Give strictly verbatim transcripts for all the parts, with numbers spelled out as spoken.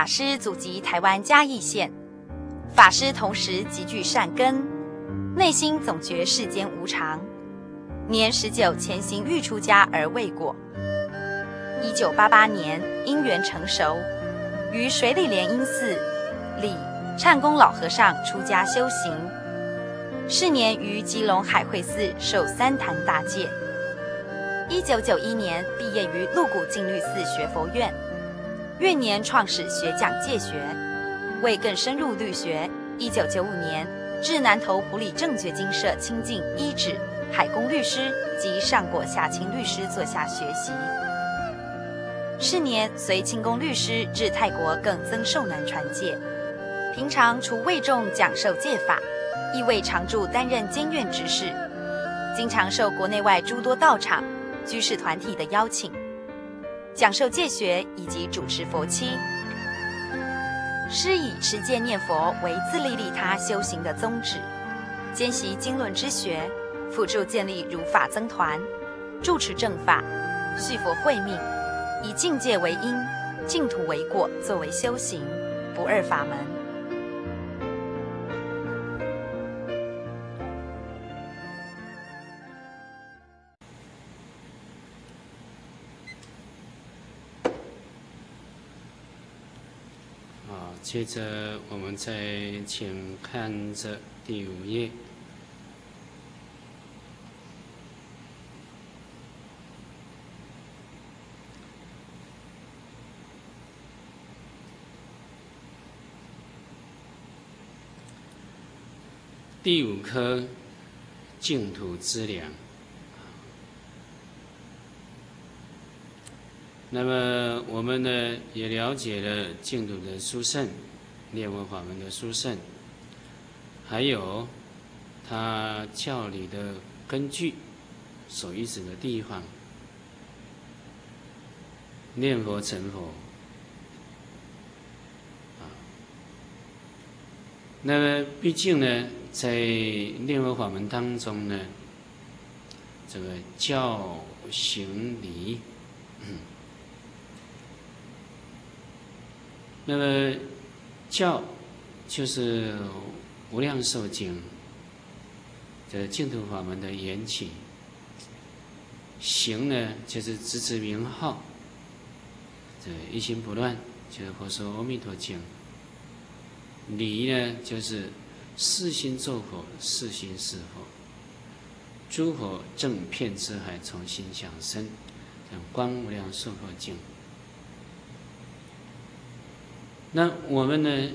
师祖籍台湾嘉义县，法师同时极具善根，内心总觉世间无常。年十九潜心欲出家而未果。一九八八年因缘成熟，于水里莲因寺里忏公老和尚出家修行。是年于基隆海会寺受三坛大戒。一九九一年毕业于鹿谷净律寺学佛院，越年创始学讲戒学。为更深入律学，一九九五年至南投埔里正觉精舍亲近一指海公律师及上果下清律师座下学习。是年随清公律师至泰国更增寿难传戒。平常除为众讲授戒法，亦为常驻担任监院执事，经常受国内外诸多道场、居士团体的邀请，讲授戒学以及主持佛七。师以持戒念佛为自利利他修行的宗旨，兼习经论之学，辅助建立如法僧团，住持正法，续佛慧命，以境界为因，净土为果作为修行，不二法门。 接着，我们再请看着第五页。第五颗净土之粮。那么我们呢，也了解了净土的殊胜，念佛法门的殊胜，还有它教理的根据，所依止的地方。念佛成佛啊，那么毕竟呢，在念佛法门当中呢，这个教行理，嗯。那么教就是无量寿经，这净土法门的缘起。行呢，就是直指名号，这一心不乱，就是佛说阿弥陀经。理呢，就是四心作佛，四心是佛。诸佛正遍知海，从心想生，观无量寿佛经。那我们呢，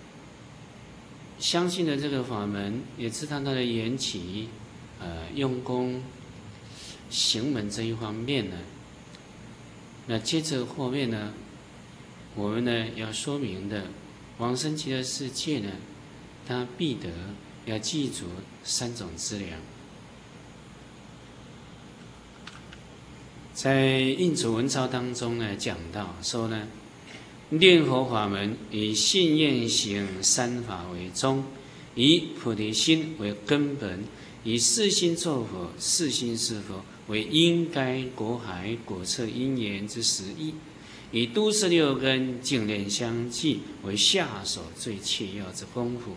相信的这个法门，也知道它的缘起，呃，用功行门这一方面呢。那接着后面呢，我们呢要说明的往生极乐世界呢，它必得要记住三种资粮。在印祖文钞当中呢，讲到说呢，念佛法门以信愿行三法为宗，以菩提心为根本，以四心作佛，四心是佛为应该果海果测因缘之实义，以都市六根净练相继为下手最切要之功夫。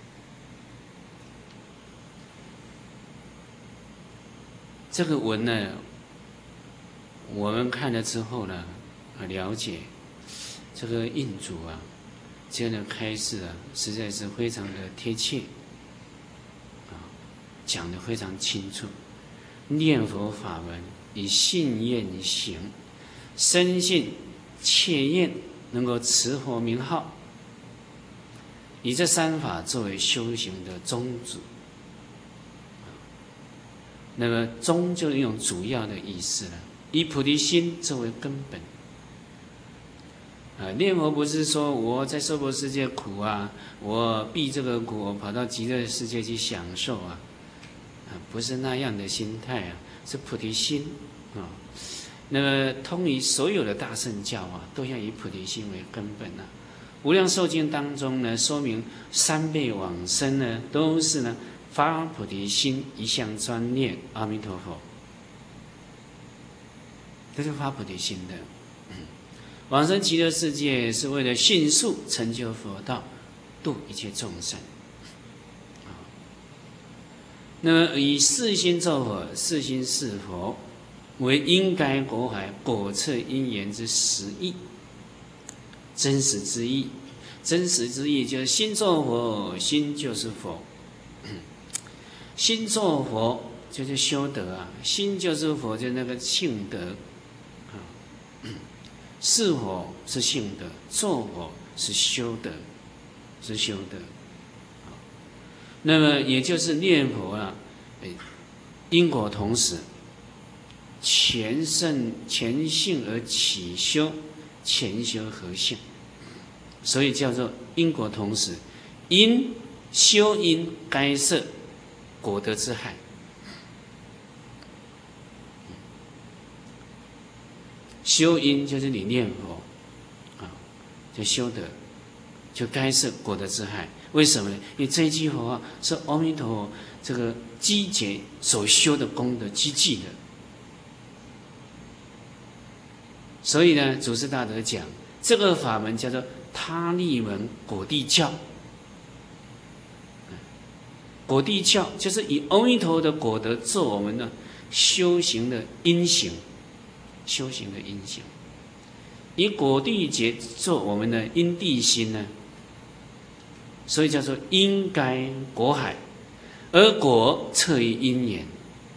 这个文呢，我们看了之后呢，了解这个印祖啊，这样的开示啊，实在是非常的贴切，啊，讲得非常清楚。念佛法门以信愿行，深信切愿能够持佛名号，以这三法作为修行的宗旨。那么宗就是用主要的意思了，以菩提心作为根本。啊，念佛不是说我在娑婆世界苦啊，我避这个苦，我跑到极乐世界去享受啊，啊，不是那样的心态啊，是菩提心啊。那么通于所有的大乘教啊，都要以菩提心为根本啊。无量寿经当中呢，说明三辈往生呢，都是呢发菩提心，一向专念阿弥陀佛，这是发菩提心的。嗯往生极乐世界是为了迅速成就佛道，度一切众生。那么以四心咒佛、四心是佛为应该果海果测因缘之实义，真实之意。真实之意就是心咒佛，心就是佛。心咒佛就是修德啊，心就是佛，就是那个性德。是佛是性德，咒佛是修德，是修德。那么也就是念佛啊，因果同时，前圣前性而起修，前修合性，所以叫做因果同时。因修因该摄果德之海。修因就是你念佛啊，就修德，就该是果德之海。为什么呢？因为这一句佛啊，是阿弥陀佛这个积劫所修的功德积聚的。所以呢，祖师大德讲，这个法门叫做他力门果地教。果地教就是以阿弥陀佛的果德做我们的修行的因行。修行的因行，以果地劫做我们的因地心呢，所以叫做因该果海，而果测于因缘。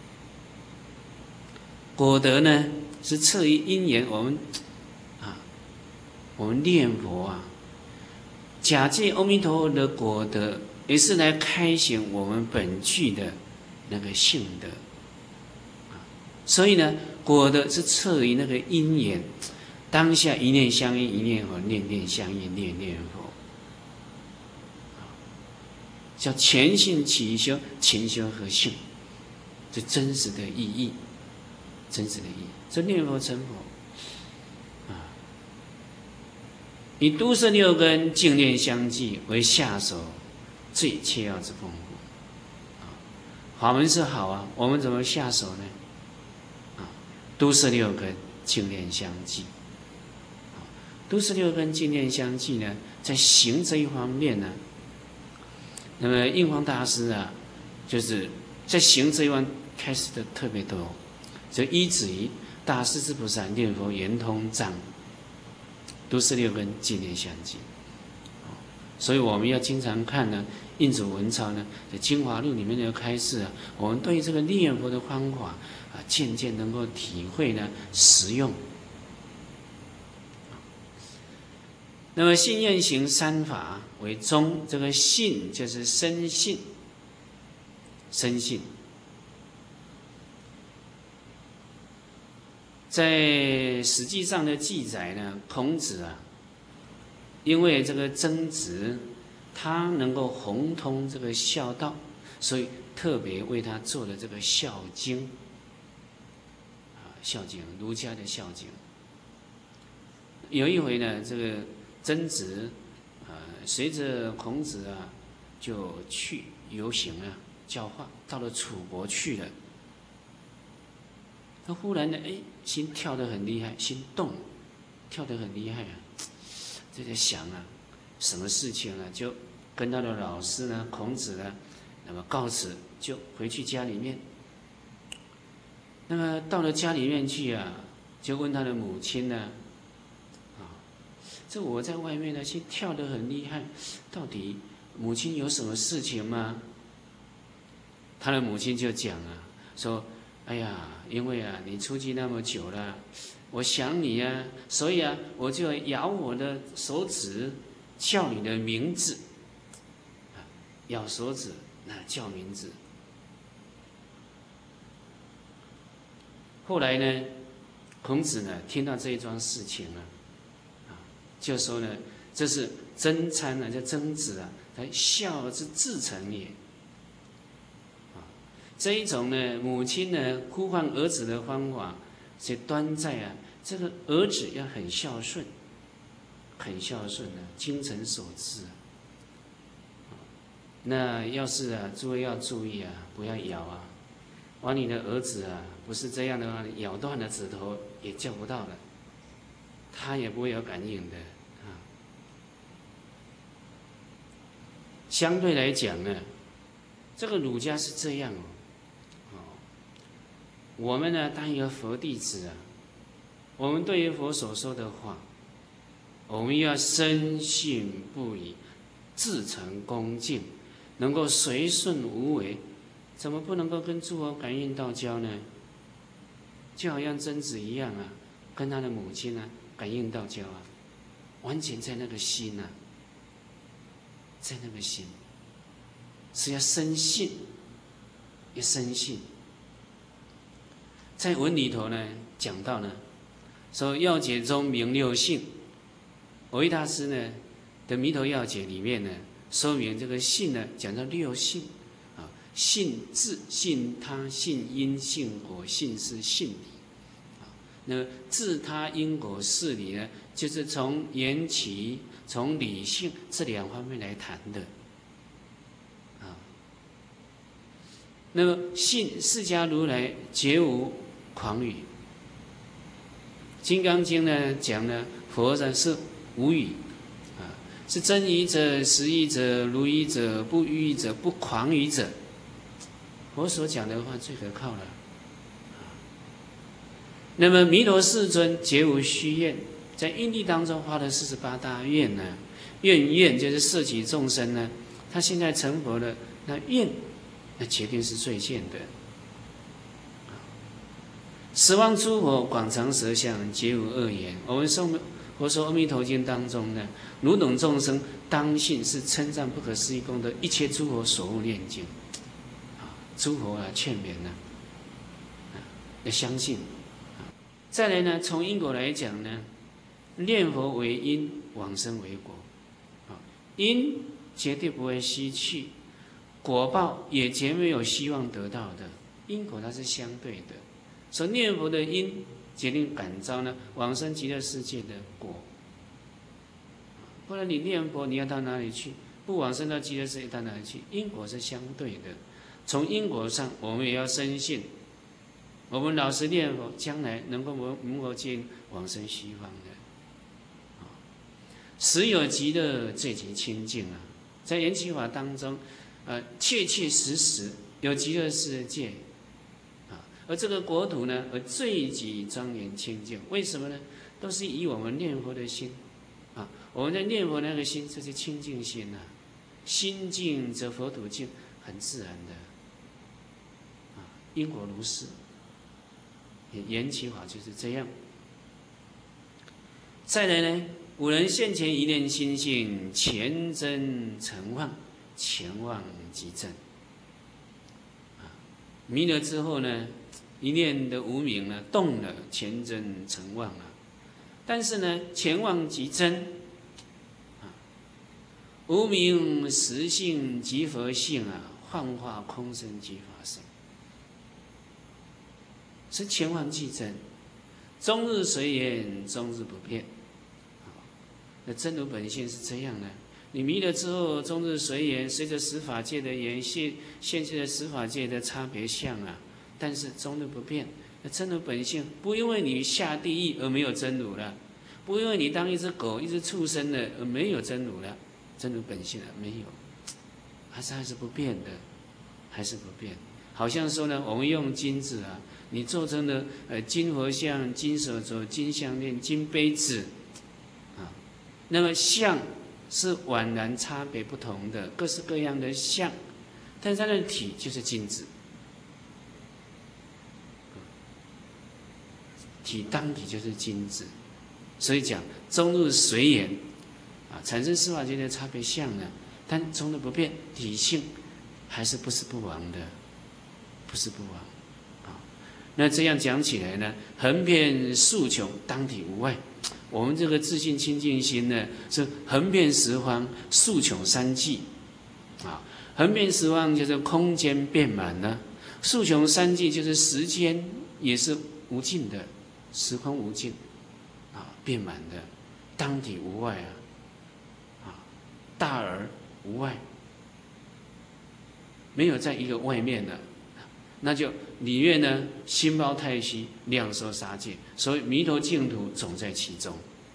果德呢是测于因缘，我们啊，我们念佛啊，假借阿弥陀佛的果德，也是来开显我们本具的那个性德。所以呢，果的是测于那个因缘，当下一念相应，一念佛；念念相应，念念佛。叫前性起修，前修合性，这真实的意义，真实的意义。这念佛成佛啊，以都摄六根净念相继为下手，最切要之功夫。法门是好啊，我们怎么下手呢？都摄六根净念相继，都摄六根净念相继呢，在行这一方面呢，那么印光大师啊，就是在行这一方开始的特别多，就依止于大势至菩萨念佛圆通藏，都摄六根净念相继。所以我们要经常看呢，印祖文钞呢，在精华录里面的开示啊，我们对这个念佛的方法啊，渐渐能够体会呢，实用。那么信愿行三法为宗，这个信就是深信，深信。在史记上的记载呢，孔子啊，因为这个曾子，他能够宏通这个孝道，所以特别为他做了这个孝经。啊，孝经，儒家的孝经。有一回呢，这个曾子，呃，随着孔子啊，就去游行啊，教化，到了楚国去了。他忽然呢，哎，心跳得很厉害，心动，跳得很厉害啊。就在想啊，什么事情啊，就跟他的老师呢，孔子呢，那么告辞，就回去家里面。那么到了家里面去啊，就问他的母亲呢，啊，这我在外面呢，心跳得很厉害，到底母亲有什么事情吗？他的母亲就讲啊，说，哎呀，因为啊，你出去那么久了。我想你啊，所以啊，我就咬我的手指，叫你的名字，啊，咬手指，那叫名字。后来呢，孔子呢听到这一桩事情啊，啊，就说呢，这是曾参啊，叫曾子啊，他孝之至诚也。啊，这一种呢，母亲呢呼唤儿子的方法。所以端在啊，这个儿子要很孝顺，很孝顺啊，精诚所至啊。那要是啊，诸位要注意啊，不要咬啊。完你的儿子啊，不是这样的话，咬断了指头也叫不到了。 他也不会有感应的啊。相对来讲呢，这个儒家是这样哦，哦，我们呢当一个佛弟子啊，我们对于佛所说的话，我们要深信不疑，至诚恭敬，能够随顺无为，怎么不能够跟诸佛感应道交呢？就好像贞子一样啊，跟他的母亲啊感应道交啊，完全在那个心啊，在那个心，是要深信，要深信。在文里头呢讲到呢，说要解中明六性，蕅益大师呢的弥陀要解里面呢，说明这个性呢讲到六性啊，性智、性他、性因、性果、性事、性理。那自他因果事理呢，就是从缘起、从理性这两方面来谈的啊。那么信释迦如来绝无诳语，《金刚经》呢讲呢，佛呢是无语啊，是真语者、实语者、如语者、不喻者、不诳语者。佛所讲的话最可靠了。那么弥陀世尊绝无虚愿，在因地当中发了四十八大愿呢，愿愿就是摄取众生呢，他现在成佛了，那愿那决定是最现的。十方诸佛广长舌相，绝无恶言。我们说佛说《阿弥陀经》当中呢，汝等众生当信是称赞不可思议功德，一切诸佛所悟念经。啊，诸佛啊劝勉呢、啊，要相信。再来呢，从因果来讲呢，念佛为因，往生为果。啊，因绝对不会失去，果报也绝没有希望得到的。因果它是相对的，所以念佛的因决定感召呢往生极乐世界的果。不然你念佛，你要到哪里去？不往生到极乐世界到哪里去？因果是相对的，从因果上我们也要深信。我们老实念佛，将来能够能够见往生西方的。实有极乐，最极清净啊！在缘起法当中，呃，确确实实有极乐世界啊。而这个国土呢，而最极庄严清净，为什么呢？都是以我们念佛的心啊，我们在念佛那个心，这是清净心啊。心净则佛土净，很自然的啊。因果如是。缘起法就是这样。再来呢，五人现前一念心性，前真成妄，前妄即真。啊，迷了之后呢，一念的无明呢动了，前真成妄了。但是呢，前妄即真。啊，无明实性即佛性啊，幻化空生即法身。是前妄即真，终日随缘，终日不变。那真如本性是这样的，你迷了之后，终日随缘，随着十法界的缘现现现的十法界的差别相啊，但是终日不变。那真如本性不因为你下地狱而没有真如了，不因为你当一只狗、一只畜生了而没有真如了，真如本性啊没有，还是还是不变的，还是不变。好像说呢，我们用金子啊。你做成的呃金佛像、金手镯、金项链、金杯子，啊，那么相是宛然差别不同的，各式各样的相，但是它的体就是金子，体当体就是金子，所以讲终日随缘，啊，产生十法界的差别相呢，但终日不变，体性还是不是不亡的，不是不亡。那这样讲起来呢，横遍竖穷，当体无碍。我们这个自信清净心呢，是横遍十方，竖穷三际。啊，横遍十方就是空间遍满了，竖穷三际就是时间也是无尽的，时空无尽，啊，遍满的，当体无碍啊，啊，大而无碍，没有在一个外面的。那就里面呢，心包太虚，量收杀戒，所以弥陀净土总在其中。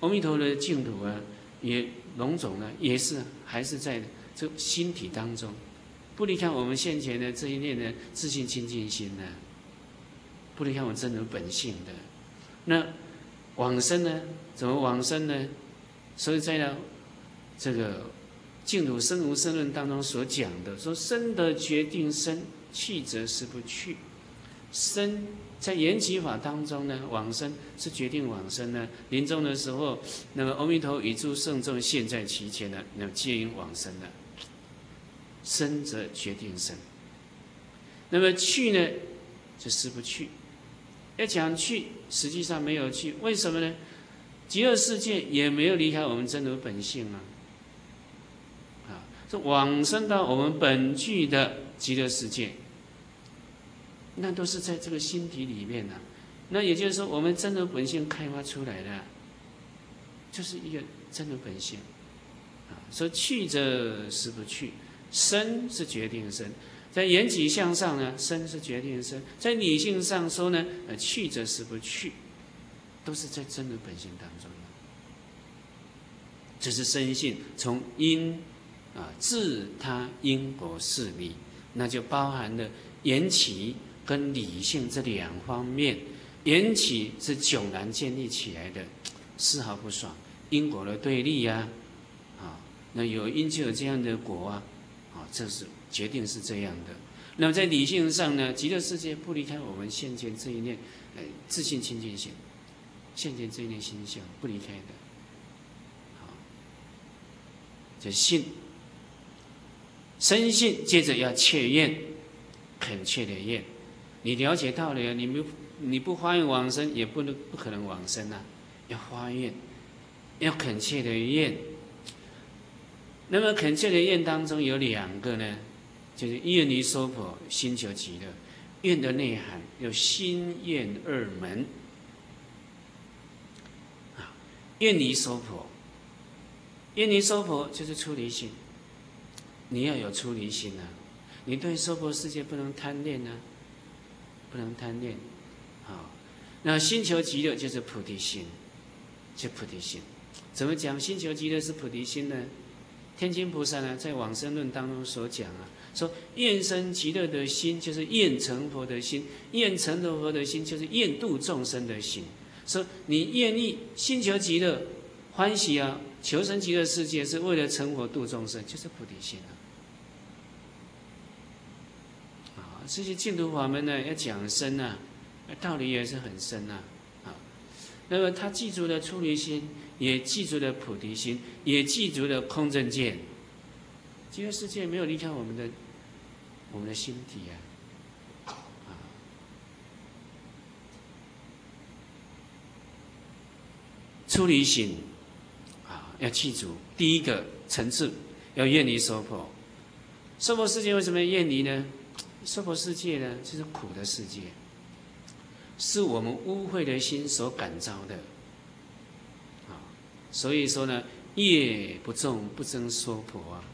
阿弥陀的净土啊，也龙种呢，也是还是在这心体当中，不离开我们现前的这一念的自信清净心呢、啊，不离开我们真如本性的。那往生呢？怎么往生呢？所以在呢这个净土生无生论当中所讲的，说生得决定生，去则实不去。生在缘起法当中呢，往生是决定往生呢。临终的时候，那么阿弥陀与诸圣众现在其前呢，那么皆应往生了。生则决定生，那么去呢，就实不去。要讲去，实际上没有去，为什么呢？极乐世界也没有离开我们真如本性啊。啊，这往生到我们本具的极乐世界，那都是在这个心体里面啊。那也就是说，我们真如本性开发出来的，就是一个真如本性。啊，说去则实不去，生是决定生。在缘起向上呢，生是决定生；在理性上说呢，呃，去则实不去，都是在真如本性当中的。这是生性从因啊自他因果事理，那就包含了缘起跟理性这两方面。缘起是迥然建立起来的，丝毫不爽，因果的对立呀、啊，啊，那有因就有这样的果啊，啊，这是。决定是这样的。那么在理性上呢，极乐世界不离开我们现前这一念，呃，自性清净性，现前这一念心相不离开的。好，这信，生信，接着要切愿，恳切的愿。你了解到了，你不你不发愿往生，也不能不可能往生啊，要发愿，要恳切的愿。那么恳切的愿当中有两个呢。就是愿离娑婆，心求极乐。愿的内涵有心愿二门。啊，愿离娑婆，愿离娑婆就是出离心。你要有出离心啊！你对娑婆世界不能贪恋啊，不能贪恋。好，那心求极乐就是菩提心，就菩提心。怎么讲？心求极乐是菩提心呢？天津菩萨呢，在往生论当中所讲啊。说愿生极乐的心，就是愿成佛的心；愿成佛的心，就是愿度众生的心。说你愿意心求极乐，欢喜啊，求生极乐世界，是为了成佛度众生，就是菩提心啊。啊，这些净土法门呢，要讲深啊，道理也是很深啊。啊，那么他记住了出离心，也记住了菩提心，也记住了空正见。极乐世界没有离开我们的我们的心体啊，啊，出离心啊，要记住第一个层次要远离娑婆。娑婆世界为什么远离呢？娑婆世界呢，就是苦的世界，是我们污秽的心所感召的啊。所以说呢，业不重不增娑婆啊。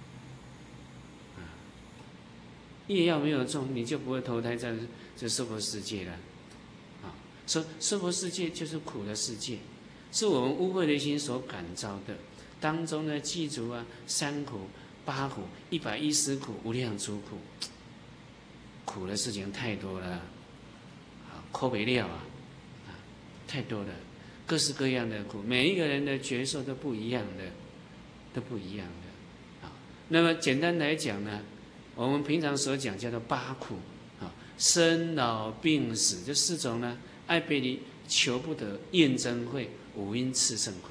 业要没有重，你就不会投胎在这娑婆世界了。啊，说娑婆世界就是苦的世界，是我们污秽的心所感召的。当中呢，记住啊，三苦、八苦、一百一十苦、无量诸苦，苦的事情太多了，啊，扣不了啊，啊，太多了，各式各样的苦，每一个人的觉受都不一样的，都不一样的。啊，那么简单来讲呢。我们平常所讲叫做八苦啊，生老病死这四种呢，爱别离、求不得、厌憎会、五阴炽盛苦。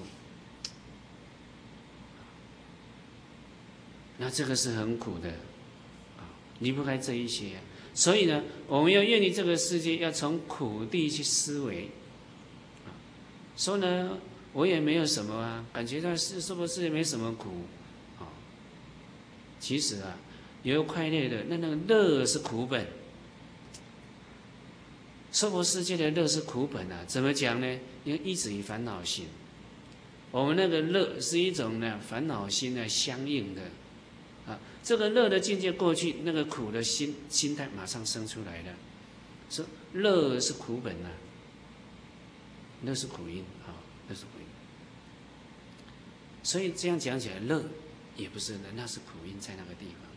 那这个是很苦的啊，离不开这一些。所以呢，我们要远离这个世界，要从苦地去思维。啊，说呢，我也没有什么啊，感觉到是娑婆世界没什么苦啊。其实啊。有快乐的，那那个乐是苦本。娑婆世界的乐是苦本啊，怎么讲呢？因为依止于烦恼心，我们那个乐是一种呢烦恼心呢相应的啊。这个乐的境界过去，那个苦的心心态马上生出来了。说乐是苦本啊，乐是苦因啊，乐是苦因。 所以这样讲起来，乐也不是乐，那是苦因在那个地方。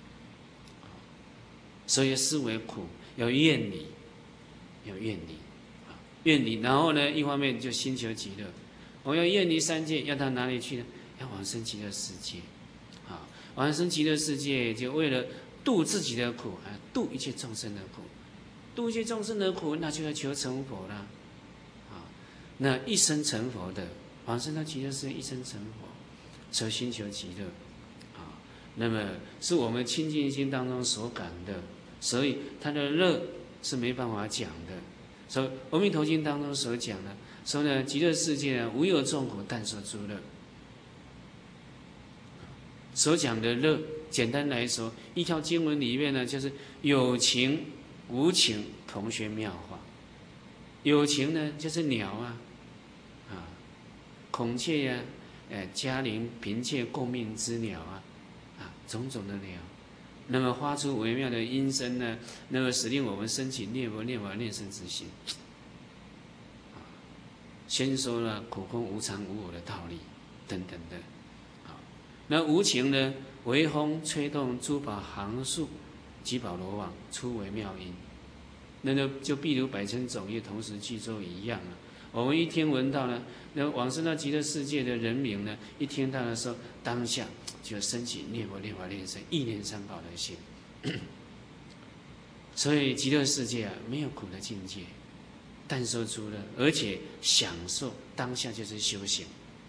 所以思维苦要愿离，要愿离，愿离。然后呢，一方面就心求极乐，我要愿离三界，要到哪里去呢？要往生极乐世界。啊，往生极乐世界，就为了度自己的苦，啊，度一切众生的苦，度一切众生的苦，那就要求成佛啦。啊，那一生成佛的，往生到极乐世界，一生成佛，所以心求极乐。啊，那么是我们清净心当中所感的。所以他的乐是没办法讲的。所以《阿弥陀经》当中所讲的，说呢，极乐世界呢，无有众苦，但说诸乐。所讲的乐，简单来说，一条经文里面呢，就是有情无情同学妙法。有情呢，就是鸟啊，啊，孔雀呀、啊，哎，嘉陵嫔妾共命之鸟啊，啊，种种的鸟。那么发出微妙的音声呢，那么使令我们升起念佛、念法、念僧之心。先说了苦空无常无我的道理等等的。那无情呢，微风吹动珠宝行树，吉宝罗网出微妙音。那就就譬如百千种业同时具奏一样啊。我们一听闻到呢，那往生到极乐世界的人民呢，一听到的时候，当下就升起念佛、念法、念僧、意念三宝的心。所以极乐世界啊，没有苦的境界，但说出了，而且享受当下就是修行，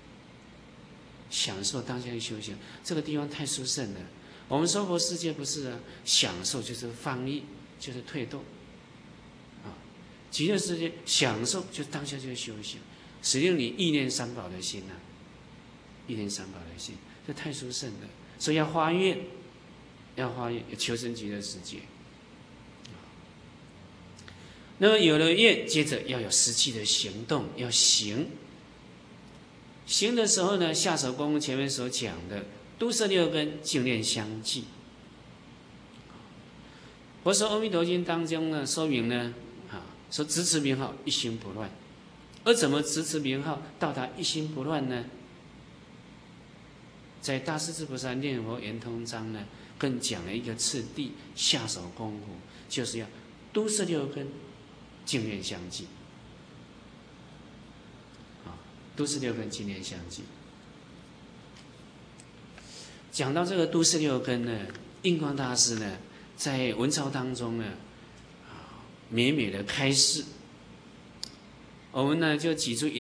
享受当下的修行，这个地方太殊胜了。我们娑婆世界不是啊，享受就是放逸，就是退动。极乐世界享受就当下就是修行，使令你意念三宝的心啊，意念三宝的心，这太殊胜了。所以要发愿，要发愿，求生极乐世界。那么有了愿，接着要有实际的行动，要行。行的时候呢，下手功夫前面所讲的都摄六根，净念相继。佛说《阿弥陀经》当中呢，说明呢。说直持名号一心不乱，而怎么直持名号到达一心不乱呢？在大势至菩萨念佛圆通章呢，更讲了一个次第下手功夫，就是要都摄六根，净念相继。啊，都摄六根，净念相继。讲到这个都摄六根呢，印光大师呢，在文钞当中呢。美美的开示，我们呢就举出一